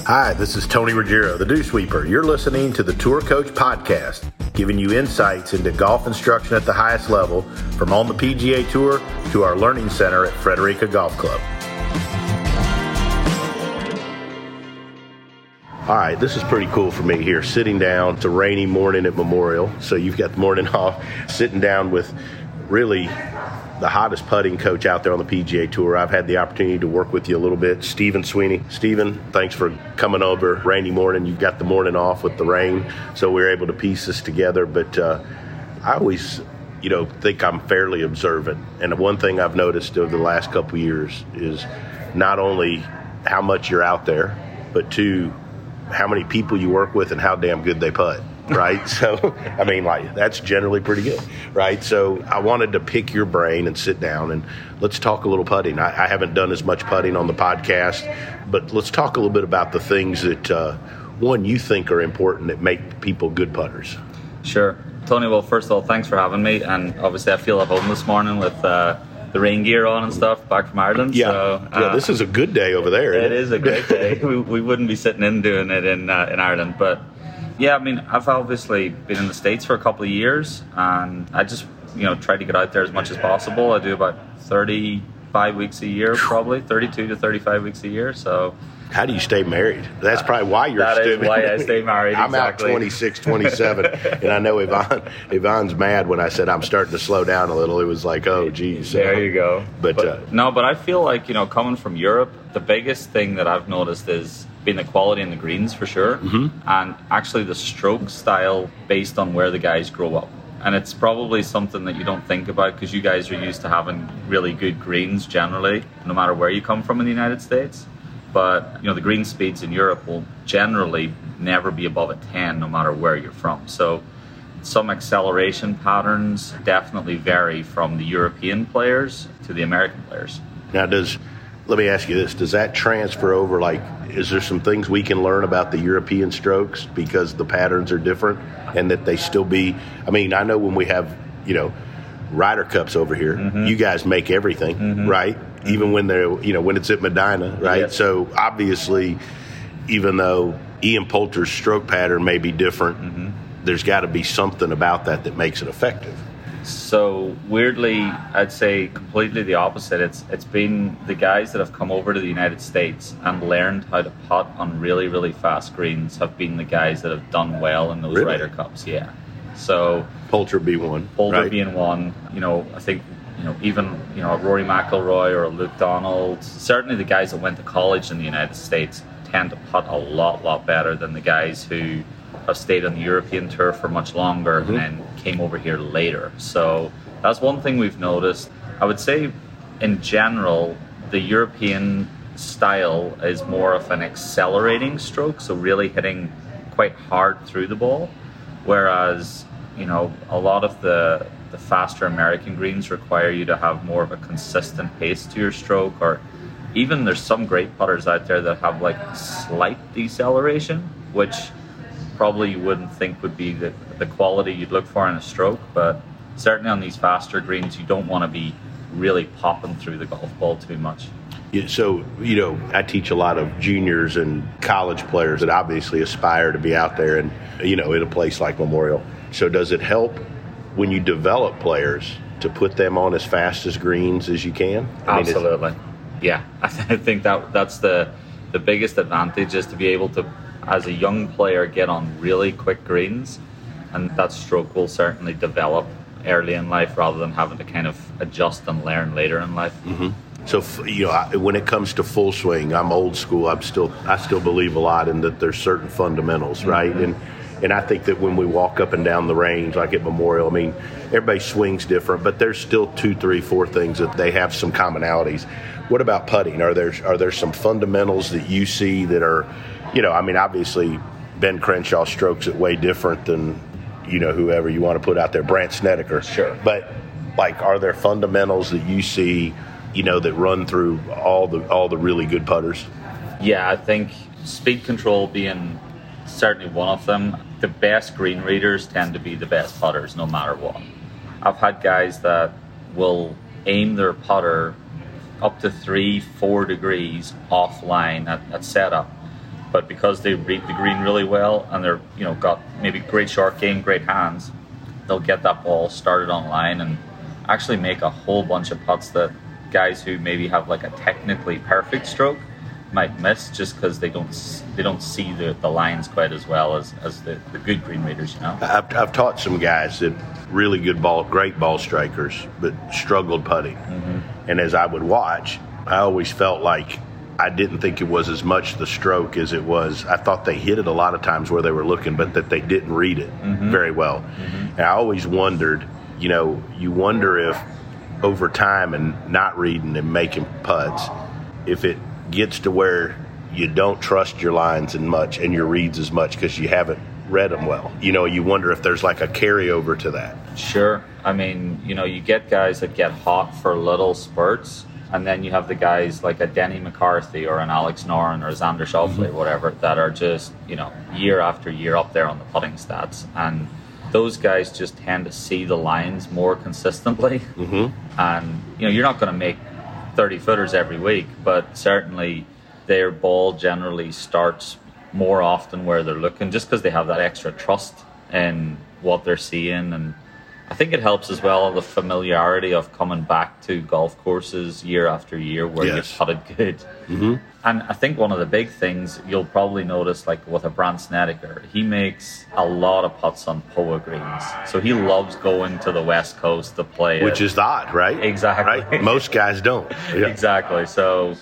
Hi, this is Tony Ruggiero, the Dew Sweeper. You're listening to the Tour Coach Podcast, giving you insights into golf instruction at the highest level, from on the PGA Tour to our learning center at Frederica Golf Club. All right, this is pretty cool for me here, sitting down. It's a rainy morning at Memorial, so you've got the morning off, sitting down with really the hottest putting coach out there on the PGA Tour. I've had the opportunity to work with you a little bit, Stephen Sweeney. Stephen, thanks for coming over. Rainy morning, you've got the morning off with the rain, so we were able to piece this together. But I always, think I'm fairly observant. And one thing I've noticed over the last couple of years is not only how much you're out there, but two, how many people you work with and how damn good they putt. Right. So, that's generally pretty good. Right. So I wanted to pick your brain and sit down and let's talk a little putting. I haven't done as much putting on the podcast, but let's talk a little bit about the things that, one, you think are important that make people good putters. Sure. Tony, well, first of all, thanks for having me. And obviously I feel at home this morning with the rain gear on and stuff back from Ireland. Yeah. So, this is a good day over there. It is a great day. we wouldn't be sitting in doing it in Ireland, but yeah, I've obviously been in the States for a couple of years, and I just, try to get out there as much as possible. I do about 35 weeks a year, probably 32 to 35 weeks a year. So, how do you stay married? That's probably why you're That is why I stay married. I'm exactly. out 26, 27, and I know Yvonne's mad when I said I'm starting to slow down a little. It was like, oh, geez. There you go. But I feel like, coming from Europe, the biggest thing that I've noticed is being the quality in the greens for sure, and actually the stroke style based on where the guys grow up. And it's probably something that you don't think about because you guys are used to having really good greens generally, no matter where you come from in the United States. But, the green speeds in Europe will generally never be above a 10 no matter where you're from. So some acceleration patterns definitely vary from the European players to the American players. Now, let me ask you this, does that transfer over, is there some things we can learn about the European strokes because the patterns are different and that they still be, I know when we have, Ryder Cups over here, you guys make everything, right? Even when they're, when it's at Medina, right? Yes. So obviously, even though Ian Poulter's stroke pattern may be different, there's got to be something about that makes it effective. So weirdly, I'd say completely the opposite. It's been the guys that have come over to the United States and learned how to putt on really, really fast greens have been the guys that have done well in those Ryder Cups. Yeah. So Poulter be one. Poulter being one. I think even a Rory McIlroy or a Luke Donald. Certainly the guys that went to college in the United States tend to putt a lot better than the guys who have stayed on the European tour for much longer and came over here later. So that's one thing we've noticed. I would say in general, the European style is more of an accelerating stroke, so really hitting quite hard through the ball. Whereas, a lot of the faster American greens require you to have more of a consistent pace to your stroke, or even there's some great putters out there that have slight deceleration, which probably you wouldn't think would be the quality you'd look for in a stroke, but certainly on these faster greens, you don't want to be really popping through the golf ball too much. Yeah, so, I teach a lot of juniors and college players that obviously aspire to be out there and, in a place like Memorial. So does it help when you develop players to put them on as fast as greens as you can? Absolutely. Yeah, I think that's the biggest advantage is to be able to, as a young player, get on really quick greens, and that stroke will certainly develop early in life rather than having to kind of adjust and learn later in life. So, when it comes to full swing, I'm old school. I still believe a lot in that there's certain fundamentals, right? And I think that when we walk up and down the range, like at Memorial, everybody swings different, but there's still 2, 3, 4 things that they have some commonalities. What about putting? Are there some fundamentals that you see that are, obviously Ben Crenshaw strokes it way different than, whoever you want to put out there, Brandt Snedeker. Sure. But are there fundamentals that you see, that run through all the really good putters? Yeah, I think speed control being certainly one of them. The best green readers tend to be the best putters no matter what. I've had guys that will aim their putter up to 3-4 degrees offline at setup, but because they read the green really well and they're, got maybe great short game, great hands, they'll get that ball started online and actually make a whole bunch of putts that guys who maybe have like a technically perfect stroke might miss, just because they don't see the lines quite as well as the good green readers. I've taught some guys that really great ball strikers, but struggled putting. And as I would watch, I always felt like I didn't think it was as much the stroke as it was. I thought they hit it a lot of times where they were looking, but that they didn't read it very well. And I always wondered, you wonder if over time and not reading and making putts, if it gets to where you don't trust your lines as much and your reads as much because you haven't read them well. You wonder if there's like a carryover to that. Sure. I mean, you get guys that get hot for little spurts, and then you have the guys like a Denny McCarthy or an Alex Noren or a Xander Schauffele or whatever that are just, year after year up there on the putting stats. And those guys just tend to see the lines more consistently. And, you're not going to make 30 footers every week, but certainly their ball generally starts more often where they're looking, just because they have that extra trust in what they're seeing. And I think it helps as well, the familiarity of coming back to golf courses year after year where you've putted good. And I think one of the big things you'll probably notice, like with a Brandt Snedeker, he makes a lot of putts on POA greens. So he loves going to the West Coast to play Which is odd, right? Exactly. Right? Most guys don't. Yeah. Exactly. So,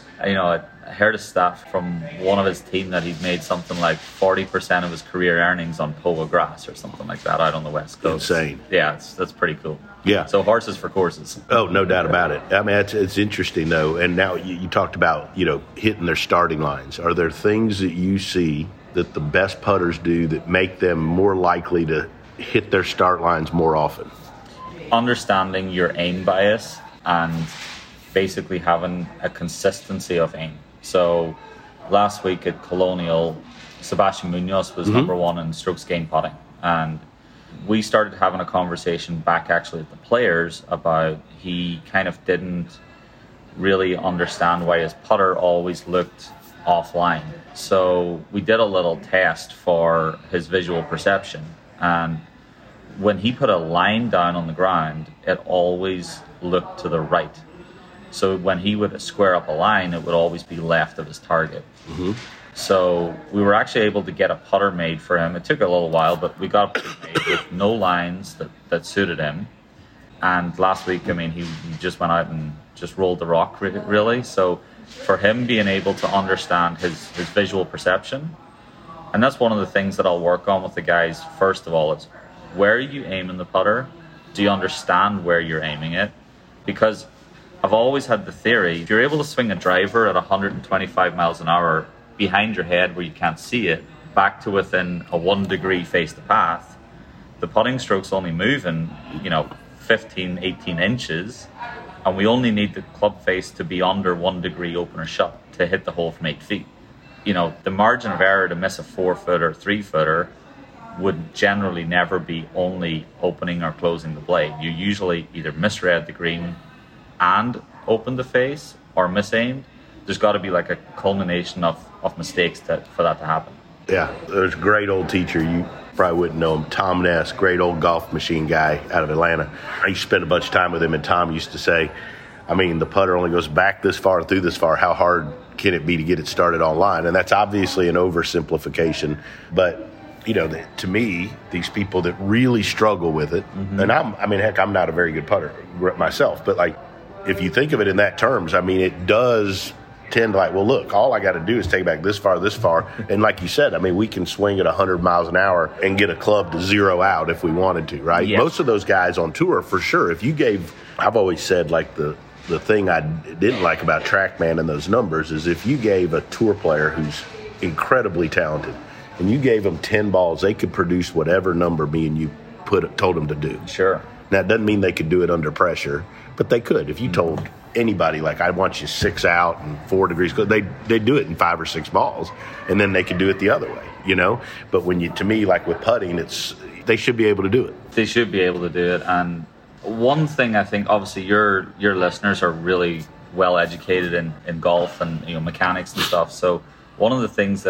I heard a stat from one of his team that he'd made something like 40% of his career earnings on POA grass or something like that out on the West Coast. Insane. Yeah, that's pretty cool. Yeah. So horses for courses. Oh, no doubt about it. I mean, it's interesting, though. And now you talked about, hitting their starting lines. Are there things that you see that the best putters do that make them more likely to hit their start lines more often? Understanding your aim bias and basically having a consistency of aim. So last week at Colonial, Sebastian Munoz was number one in strokes gained putting. And we started having a conversation back actually at the Players about he kind of didn't really understand why his putter always looked offline. So we did a little test for his visual perception. And when he put a line down on the ground, it always looked to the right. So when he would square up a line, it would always be left of his target. So we were actually able to get a putter made for him. It took a little while, but we got a putter made with no lines that suited him. And last week, he just went out and just rolled the rock, really. So for him being able to understand his visual perception, and that's one of the things that I'll work on with the guys, first of all, is where are you aiming the putter? Do you understand where you're aiming it? Because I've always had the theory, if you're able to swing a driver at 125 miles an hour behind your head where you can't see it, back to within a 1 degree face the path, the putting stroke's only moving, 15, 18 inches, and we only need the club face to be under 1 degree opener shut to hit the hole from 8 feet. The margin of error to miss a 4-footer, 3-footer would generally never be only opening or closing the blade. You usually either misread the green and open the face or misaimed. There's got to be like a culmination of mistakes for that to happen. Yeah, there's a great old teacher, you probably wouldn't know him, Tom Ness, great old golf machine guy out of Atlanta. I used to spend a bunch of time with him, and Tom used to say, the putter only goes back this far and through this far. How hard can it be to get it started online? And that's obviously an oversimplification, but to me, these people that really struggle with it, and I'm not a very good putter myself, but if you think of it in that terms, it does tend to look, all I got to do is take it back this far. And like you said, we can swing at 100 miles an hour and get a club to zero out if we wanted to, right? Yeah. Most of those guys on tour, for sure, if you gave, I've always said the thing I didn't like about TrackMan and those numbers is if you gave a tour player who's incredibly talented and you gave them 10 balls, they could produce whatever number me and you told them to do. Sure. Now, it doesn't mean they could do it under pressure, but they could. If you told anybody, I want you 6 out and 4 degrees, they do it in 5 or 6 balls, and then they could do it the other way, But to me, with putting, they should be able to do it. They should be able to do it. And one thing I think, obviously, your listeners are really well educated in golf and mechanics and stuff. So one of the things that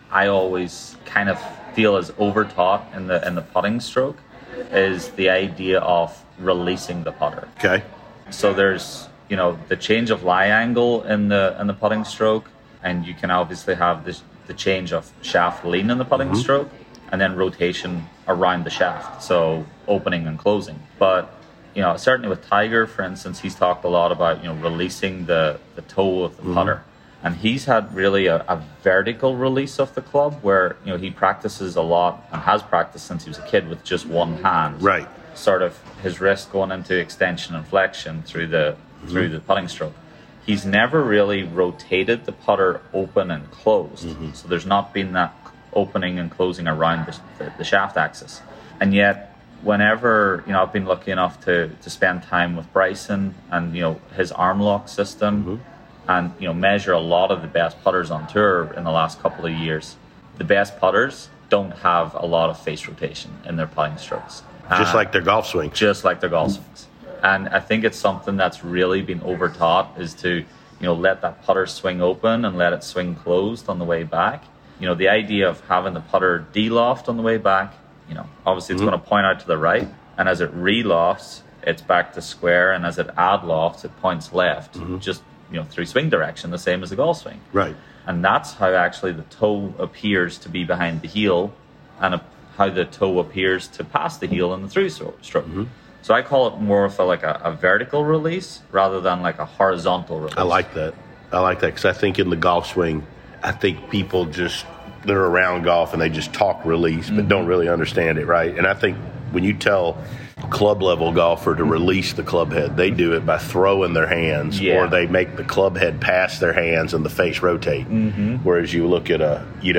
I always kind of feel is overtaught in the putting stroke is the idea of releasing the putter. Okay. So there's, the change of lie angle in the putting stroke, and you can obviously have the change of shaft lean in the putting stroke, and then rotation around the shaft, so opening and closing. But certainly with Tiger, for instance, he's talked a lot about releasing the toe of the putter, and he's had really a vertical release of the club where he practices a lot and has practiced since he was a kid with just one hand. Right. Sort of his wrist going into extension and flexion through the putting stroke. He's never really rotated the putter open and closed, so there's not been that opening and closing around the shaft axis. And yet, whenever I've been lucky enough to spend time with Bryson and his arm lock system, and measure a lot of the best putters on tour in the last couple of years, the best putters don't have a lot of face rotation in their putting strokes. Just like their golf swing. Just like their golf swings. And I think it's something that's really been overtaught, is to, let that putter swing open and let it swing closed on the way back. The idea of having the putter de-loft on the way back, obviously it's going to point out to the right, and as it re-lofts, it's back to square, and as it add-lofts, it points left, just, through swing direction, the same as the golf swing. Right. And that's how actually the toe appears to be behind the heel, and how the toe appears to pass the heel in the through stroke. So I call it more of a vertical release rather than like a horizontal release. I like that because I think in the golf swing, I think people they're around golf and they just talk release but don't really understand it, right? And I think when you tell club level golfer to release the club head, they do it by throwing their hands, or they make the club head pass their hands and the face rotate. Whereas you look at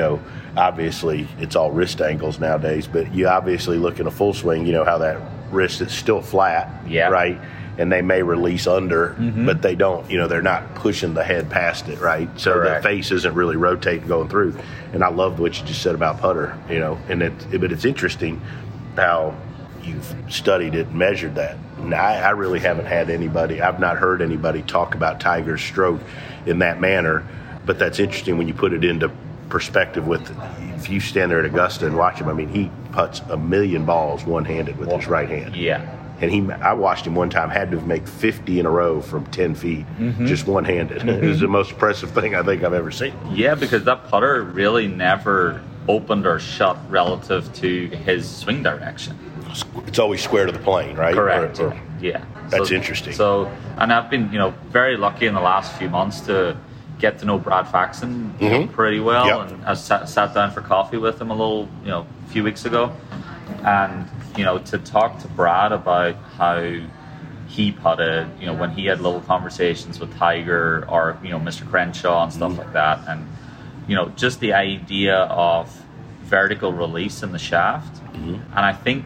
obviously it's all wrist angles nowadays, but you obviously look at a full swing, how that wrist is still flat, right? And they may release under, but they don't, they're not pushing the head past it, right? So Correct. The face isn't really rotating going through. And I loved what you just said about putter, but it's interesting how you've studied it and measured that. And I really haven't had I've not heard anybody talk about Tiger's stroke in that manner, but that's interesting when you put it into perspective if you stand there at Augusta and watch him. I mean, he putts 1,000,000 balls one-handed with his right hand. Yeah. And I watched him one time, had to make 50 in a row from 10 feet, just one-handed. It was the most impressive thing I think I've ever seen. Yeah, because that putter really never opened or shut relative to his swing direction. It's always square to the plane, right? Correct. Yeah. That's interesting. So, and I've been, very lucky in the last few months to get to know Brad Faxon pretty well. Yep. And I sat down for coffee with him a few weeks ago. And, to talk to Brad about how he putted, when he had little conversations with Tiger or, Mr. Crenshaw and stuff like that. And, just the idea of vertical release in the shaft. And I think,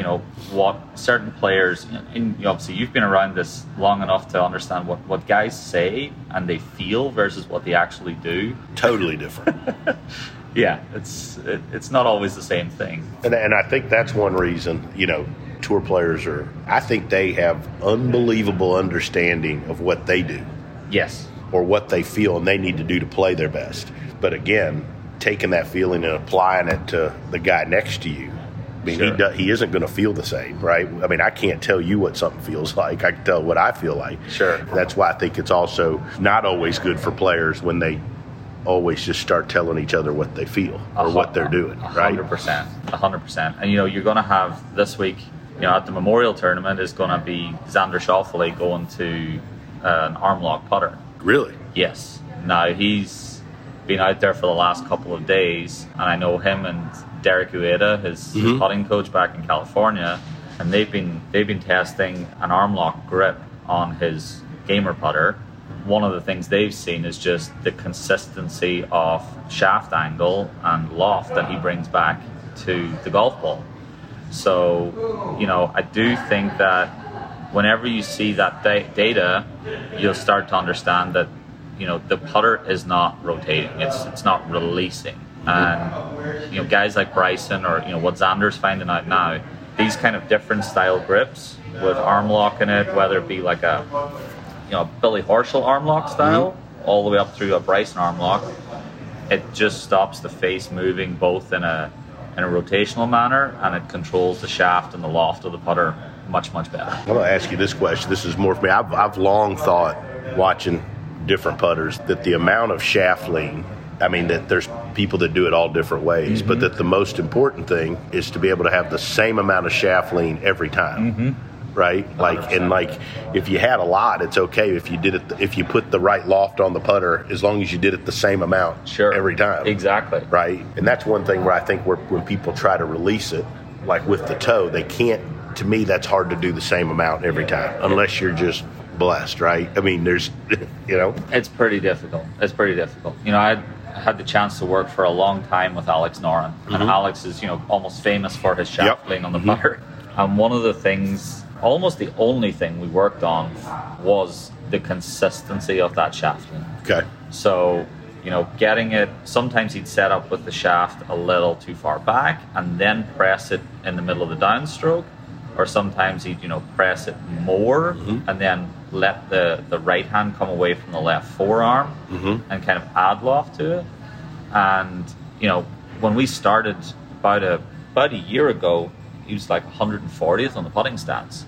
what certain players, and obviously you've been around this long enough to understand what guys say and they feel versus what they actually do. Totally different. Yeah, it's not always the same thing. And I think that's one reason, tour players I think they have unbelievable understanding of what they do. Yes. Or what they feel and they need to do to play their best. But again, taking that feeling and applying it to the guy next to you, I mean, Sure. he isn't going to feel the same, right? I mean, I can't tell you what something feels like. I can tell what I feel like. Sure. That's why I think it's also not always good for players when they always just start telling each other what they feel or what they're doing, right? 100%. And, you're going to have this week, at the Memorial Tournament is going to be Xander Schauffele going to an arm lock putter. Really? Yes. Now, he's been out there for the last couple of days, and I know him and Derek Ueda, his putting coach back in California, and they've been testing an arm lock grip on his gamer putter. One of the things they've seen is just the consistency of shaft angle and loft that he brings back to the golf ball. So, I do think that whenever you see that data, you'll start to understand that, the putter is not rotating. It's not releasing. And, guys like Bryson or, what Xander's finding out now, these kind of different style grips with arm lock in it, whether it be like a Billy Horschel arm lock style, all the way up through a Bryson arm lock, it just stops the face moving both in a rotational manner, and it controls the shaft and the loft of the putter much better. I'm going to ask you this question. This is more for me. I've long thought, watching different putters, that the amount of shaft lean, I mean, that there's people that do it all different ways, but that the most important thing is to be able to have the same amount of shaft lean every time. Right? Like, 100%. And like, if you had a lot, it's okay if you did it, if you put the right loft on the putter, as long as you did it the same amount every time. Exactly. Right? And that's one thing where I think when people try to release it, like with the toe, they can't, to me, that's hard to do the same amount every time, unless you're just blessed, right? I mean, there's, It's pretty difficult. I had the chance to work for a long time with Alex Noren, and Alex is, almost famous for his shaft lean on the putter. And one of the things, almost the only thing we worked on, was the consistency of that shaft lean. Okay. So, getting it, sometimes he'd set up with the shaft a little too far back and then press it in the middle of the downstroke, or sometimes he'd, press it more and then let the right hand come away from the left forearm and kind of add loft to it. And, when we started about a year ago, he was like 140th on the putting stats.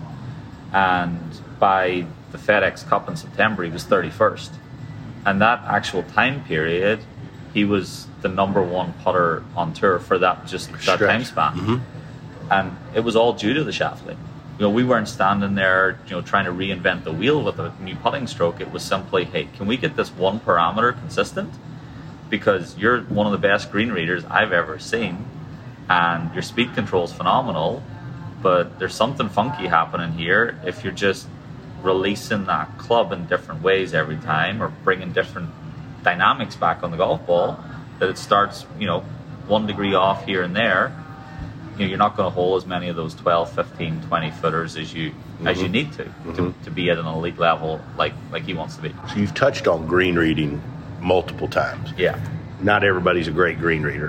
And by the FedEx Cup in September, he was 31st. And that actual time period, he was the number one putter on tour for that time span. And it was all due to the shaft lean. We weren't standing there, trying to reinvent the wheel with a new putting stroke. It was simply, hey, can we get this one parameter consistent? Because you're one of the best green readers I've ever seen, and your speed control is phenomenal, but there's something funky happening here if you're just releasing that club in different ways every time, or bringing different dynamics back on the golf ball, that it starts, 1 degree off here and there. You're not going to hole as many of those 12, 15, 20 footers as you need to be at an elite level like he wants to be. So you've touched on green reading multiple times. Yeah. Not everybody's a great green reader.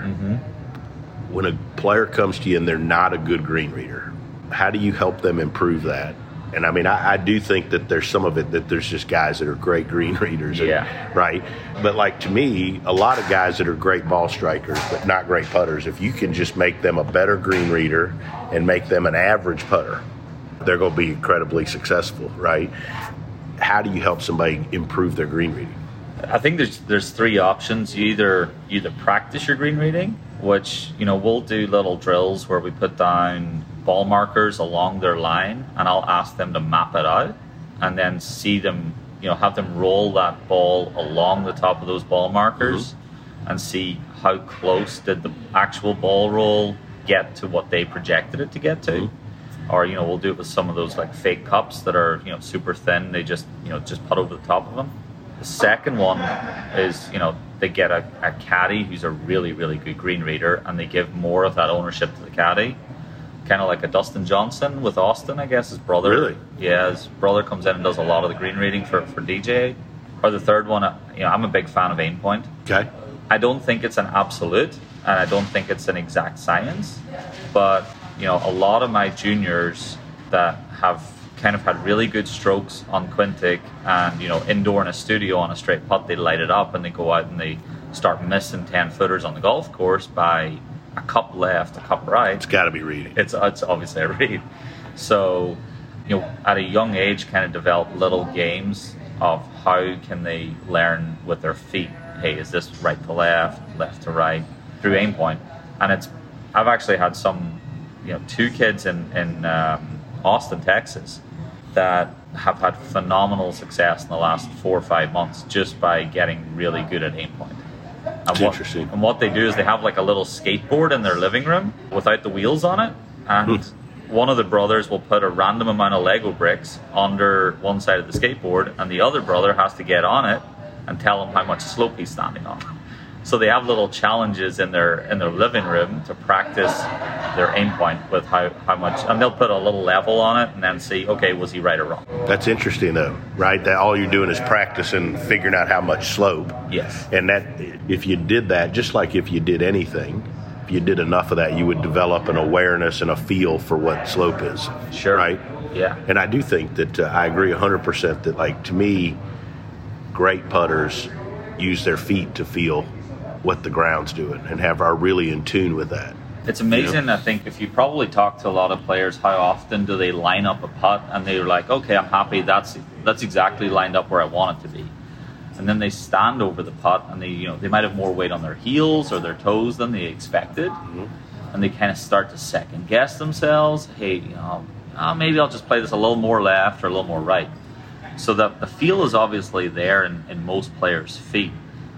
When a player comes to you and they're not a good green reader, how do you help them improve that? And I mean, I do think that there's some of it that there's just guys that are great green readers. Right? But like, to me, a lot of guys that are great ball strikers but not great putters, if you can just make them a better green reader and make them an average putter, they're going to be incredibly successful, right? How do you help somebody improve their green reading? I think there's three options. You either practice your green reading, which, we'll do little drills where we put down ball markers along their line, and I'll ask them to map it out and then see them, have them roll that ball along the top of those ball markers and see how close did the actual ball roll get to what they projected it to get to. Or, we'll do it with some of those like fake cups that are, super thin. They just put over the top of them. The second one is, they get a caddy who's a really, really good green reader, and they give more of that ownership to the caddy. Kind of like a Dustin Johnson with Austin, I guess, his brother. Really? Yeah, his brother comes in and does a lot of the green reading for DJ. Or the third one, I'm a big fan of aim point. Okay. I don't think it's an absolute, and I don't think it's an exact science, but, a lot of my juniors that have kind of had really good strokes on Quintic and, indoor in a studio on a straight putt, they light it up and they go out and they start missing 10 footers on the golf course by a cup left, a cup right. It's got to be reading. It's obviously a read. So, at a young age, kind of develop little games of how can they learn with their feet. Hey, is this right to left, left to right, through aim point? And I've actually had some, 2 kids in Austin, Texas, that have had phenomenal success in the last 4 or 5 months just by getting really good at aim point. Interesting. And what they do is they have like a little skateboard in their living room without the wheels on it, and one of the brothers will put a random amount of Lego bricks under one side of the skateboard, and the other brother has to get on it and tell him how much slope he's standing on. So they have little challenges in their living room to practice their aim point with how much, and they'll put a little level on it and then see, okay, was he right or wrong? That's interesting though, right? That all you're doing is practicing, figuring out how much slope. Yes. And that, if you did that, just like if you did anything, if you did enough of that, you would develop an awareness and a feel for what slope is. Sure. Right? Yeah. And I do think that I agree 100% that, like, to me, great putters use their feet to feel what the ground's doing and are really in tune with that. It's amazing, I think, if you probably talk to a lot of players, how often do they line up a putt and they're like, okay, I'm happy, that's exactly lined up where I want it to be. And then they stand over the putt and they might have more weight on their heels or their toes than they expected. And they kind of start to second guess themselves. Hey, maybe I'll just play this a little more left or a little more right. So that the feel is obviously there in most players' feet.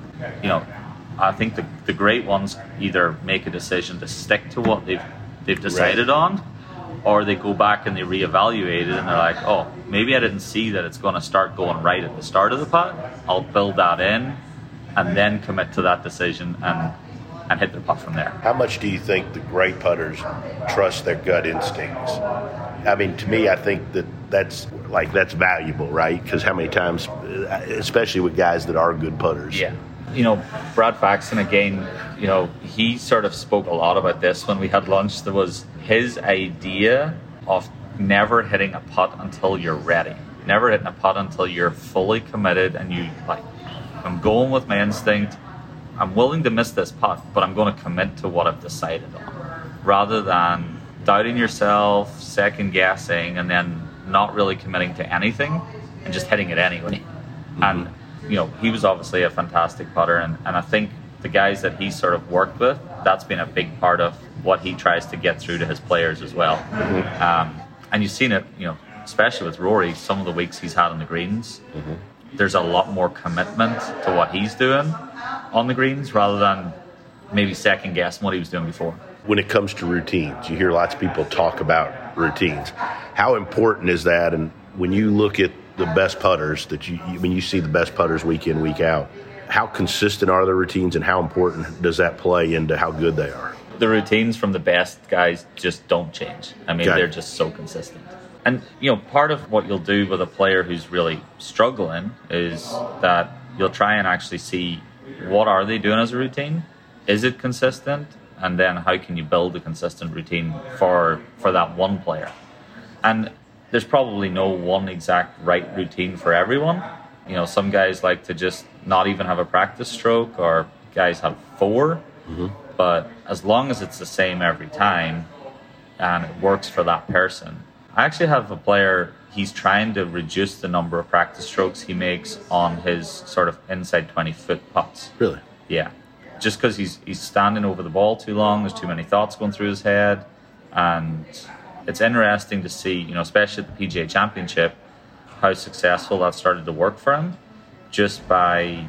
I think the great ones either make a decision to stick to what they've decided on, or they go back and they reevaluate it and they're like, oh, maybe I didn't see that it's going to start going right at the start of the putt. I'll build that in and then commit to that decision and hit the putt from there. How much do you think the great putters trust their gut instincts? I mean, to me, I think that's valuable, right? Because how many times, especially with guys that are good putters. Yeah. Brad Faxon, again, he sort of spoke a lot about this when we had lunch. There was his idea of never hitting a putt until you're ready. Never hitting a putt until you're fully committed and I'm going with my instinct. I'm willing to miss this putt, but I'm going to commit to what I've decided on. Rather than doubting yourself, second guessing, and then not really committing to anything and just hitting it anyway. And he was obviously a fantastic putter, and I think the guys that he sort of worked with, that's been a big part of what he tries to get through to his players as well. And you've seen it, especially with Rory, some of the weeks he's had on the greens, there's a lot more commitment to what he's doing on the greens rather than maybe second guessing what he was doing before. When it comes to routines, you hear lots of people talk about routines. How important is that? And when you look at the best putters you see the best putters week in, week out, how consistent are the routines and how important does that play into how good they are? The routines from the best guys just don't change. I mean, they're just so consistent. And, part of what you'll do with a player who's really struggling is that you'll try and actually see what are they doing as a routine? Is it consistent? And then how can you build a consistent routine for that one player? And there's probably no one exact right routine for everyone. Some guys like to just not even have a practice stroke, or guys have 4. But as long as it's the same every time and it works for that person. I actually have a player, he's trying to reduce the number of practice strokes he makes on his sort of inside 20-foot putts. Really? Yeah. Just because he's standing over the ball too long, there's too many thoughts going through his head. And it's interesting to see, especially at the PGA Championship, how successful that started to work for him just by,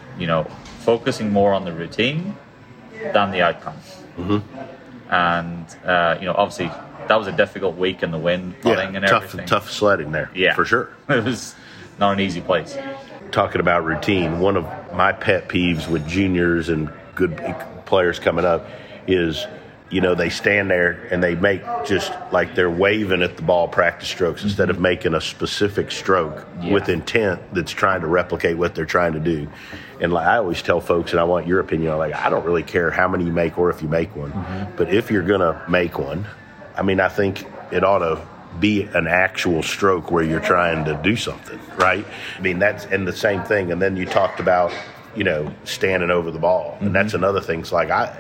focusing more on the routine than the outcome. And, obviously that was a difficult week in the wind, putting and everything. Tough sledding there, for sure. It was not an easy place. Talking about routine, one of my pet peeves with juniors and good players coming up is, they stand there and they make just like they're waving at the ball practice strokes instead of making a specific stroke with intent that's trying to replicate what they're trying to do. And I always tell folks, and I want your opinion, I don't really care how many you make or if you make one, but if you're going to make one, I think it ought to be an actual stroke where you're trying to do something, right? That's and the same thing. And then you talked about, standing over the ball, and that's another thing. It's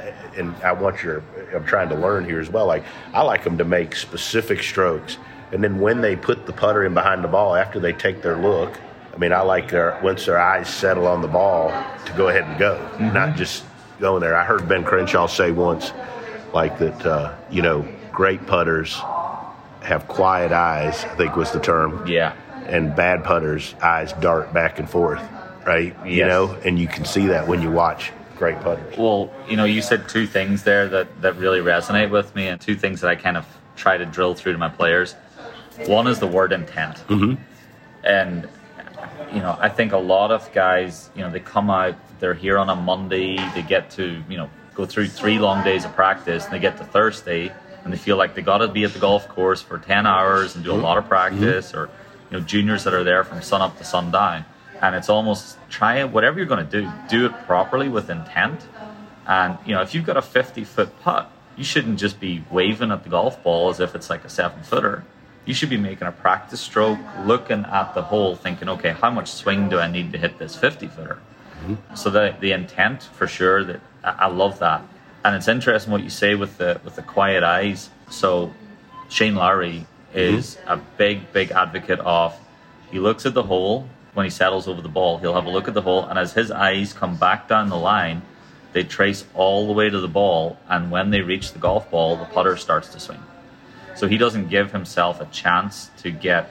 I'm trying to learn here as well. I like them to make specific strokes, and then when they put the putter in behind the ball after they take their look, I like once their eyes settle on the ball to go ahead and go, not just going there. I heard Ben Crenshaw say once, that great putters have quiet eyes, I think was the term. Yeah. And bad putters' eyes dart back and forth, right? Yes. And you can see that when you watch great putters. Well, you said 2 things there that really resonate with me, and 2 things that I kind of try to drill through to my players. One is the word intent. And, I think a lot of guys, they come out, they're here on a Monday, they get to, go through 3 long days of practice, and they get to Thursday, and they feel like they got to be at the golf course for 10 hours and do a lot of practice, or juniors that are there from sun up to sundown. And it's almost try it, whatever you're going to do it properly with intent. And if you've got a 50-foot putt, you shouldn't just be waving at the golf ball as if it's like a 7-footer. You should be making a practice stroke, looking at the hole, thinking, okay, how much swing do I need to hit this 50-footer? So the intent, for sure, that I love that. And it's interesting what you say with the quiet eyes. So Shane Lowry is a big advocate of, he looks at the hole when he settles over the ball. He'll have a look at the hole, and as his eyes come back down the line, they trace all the way to the ball, and when they reach the golf ball, the putter starts to swing. So he doesn't give himself a chance to get,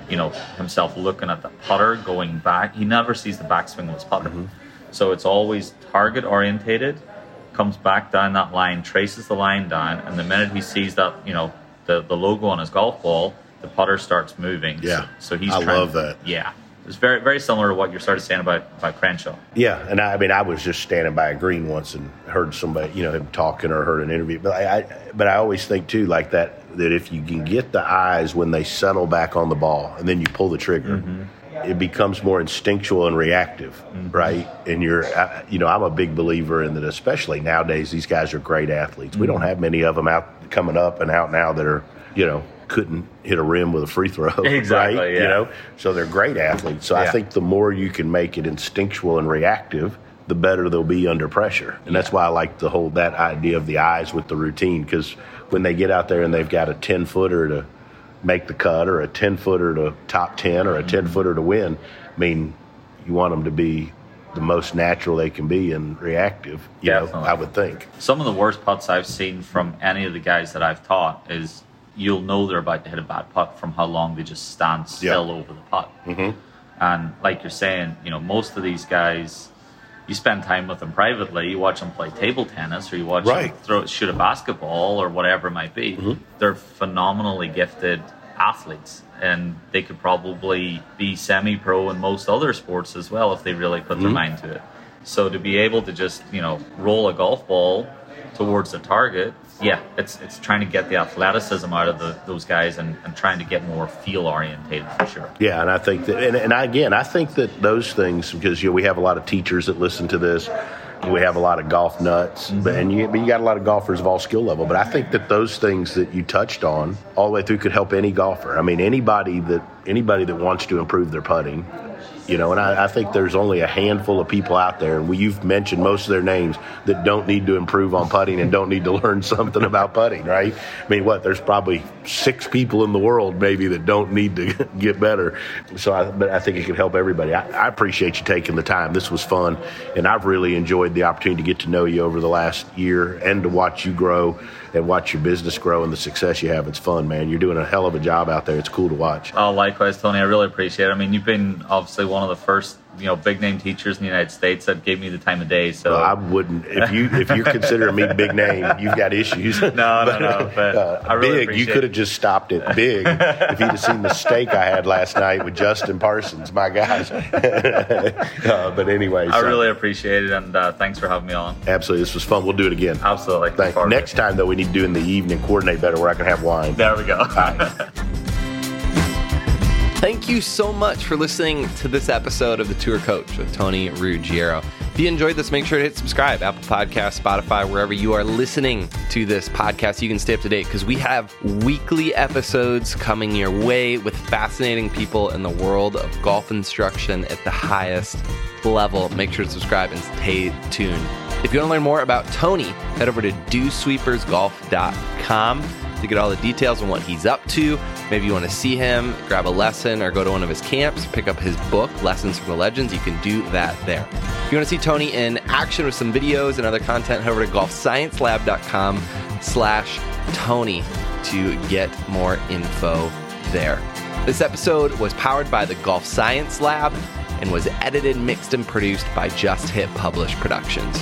himself looking at the putter going back. He never sees the backswing of his putter. So it's always target orientated, comes back down that line, traces the line down, and the minute he sees that, the logo on his golf ball, the putter starts moving. Yeah. So he's I love that. Yeah. It's very, very similar to what you're sort of saying about Crenshaw. Yeah, and I was just standing by a green once and heard somebody, him talking or heard an interview. But I always think too, like that if you can get the eyes when they settle back on the ball and then you pull the trigger, it becomes more instinctual and reactive, right? And I'm a big believer in that, especially nowadays. These guys are great athletes. We don't have many of them coming up and out now that are, couldn't hit a rim with a free throw. Exactly, right? yeah. So they're great athletes. So I think the more you can make it instinctual and reactive, the better they'll be under pressure. And that's why I like that idea of the eyes with the routine, because when they get out there and they've got a 10-footer to make the cut or a 10-footer to top 10 or a 10-footer to win, I mean, you want them to be the most natural they can be and reactive, I would think. Some of the worst putts I've seen from any of the guys that I've taught is you'll know they're about to hit a bad putt from how long they just stand still over the putt. And like you're saying, most of these guys, you spend time with them privately, you watch them play table tennis, or you watch them shoot a basketball or whatever it might be. They're phenomenally gifted athletes, and they could probably be semi-pro in most other sports as well if they really put their mind to it. So to be able to just, roll a golf ball towards the target, it's trying to get the athleticism out of those guys and trying to get more feel orientated, for sure. Yeah, and I think that, I think that those things, because we have a lot of teachers that listen to this, we have a lot of golf nuts, but you got a lot of golfers of all skill level. But I think that those things that you touched on all the way through could help any golfer. I mean, anybody that wants to improve their putting. And I think there's only a handful of people out there, and you've mentioned most of their names, that don't need to improve on putting and don't need to learn something about putting, right? I mean, there's probably 6 people in the world maybe that don't need to get better. But I think it can help everybody. I appreciate you taking the time. This was fun, and I've really enjoyed the opportunity to get to know you over the last year and to watch you grow and watch your business grow and the success you have. It's fun, man. You're doing a hell of a job out there. It's cool to watch. Oh, likewise, Tony. I really appreciate it. I mean, you've been obviously one of the first, big name teachers in the United States that gave me the time of day. So I wouldn't. If you consider me big name, you've got issues. No. But I really big. You could have just stopped at big if you'd have seen the steak I had last night with Justin Parsons, my guys. But anyway, I really appreciate it, and thanks for having me on. Absolutely, this was fun. We'll do it again. Absolutely. Thanks. Next time, though, we need to do in the evening. Coordinate better where I can have wine. There we go. All right. Thank you so much for listening to this episode of The Tour Coach with Tony Ruggiero. If you enjoyed this, make sure to hit subscribe, Apple Podcasts, Spotify, wherever you are listening to this podcast. You can stay up to date because we have weekly episodes coming your way with fascinating people in the world of golf instruction at the highest level. Make sure to subscribe and stay tuned. If you want to learn more about Tony, head over to dewsweepersgolf.com to get all the details on what he's up to. Maybe you want to see him, grab a lesson, or go to one of his camps, pick up his book, Lessons from the Legends. You can do that there. If you want to see Tony in action with some videos and other content, head over to golfsciencelab.com/Tony to get more info there. This episode was powered by the Golf Science Lab and was edited, mixed, and produced by Just Hit Publish Productions.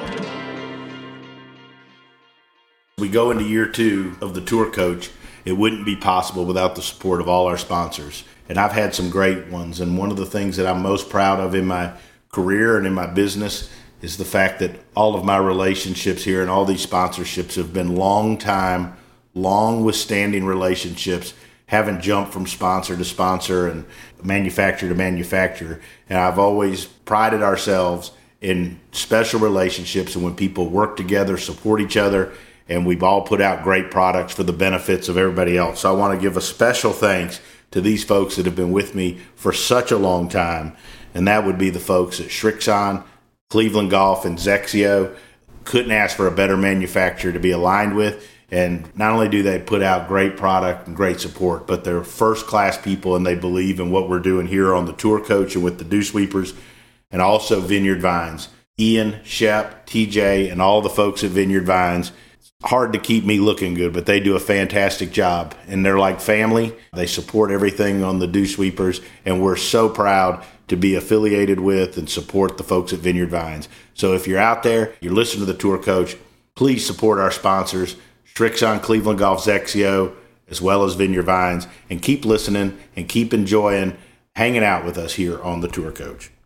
We go into year 2 of the Tour Coach. It wouldn't be possible without the support of all our sponsors. And I've had some great ones. And one of the things that I'm most proud of in my career and in my business is the fact that all of my relationships here and all these sponsorships have been long withstanding relationships, haven't jumped from sponsor to sponsor and manufacturer to manufacturer. And I've always prided ourselves in special relationships and when people work together, support each other, and we've all put out great products for the benefits of everybody else. So I want to give a special thanks to these folks that have been with me for such a long time, and that would be the folks at Srixon, Cleveland Golf and XXIO. Couldn't ask for a better manufacturer to be aligned with. And not only do they put out great product and great support, but they're first-class people, and they believe in what we're doing here on the Tour Coach and with the Dew Sweepers, and also Vineyard Vines. Ian, Shep, TJ, and all the folks at Vineyard Vines. It's hard to keep me looking good, but they do a fantastic job. And they're like family. They support everything on the Dew Sweepers, and we're so proud to be affiliated with and support the folks at Vineyard Vines. So if you're out there, you're listening to the Tour Coach, please support our sponsors, Srixon, Cleveland Golf, XXIO, as well as Vineyard Vines, and keep listening and keep enjoying hanging out with us here on the Tour Coach.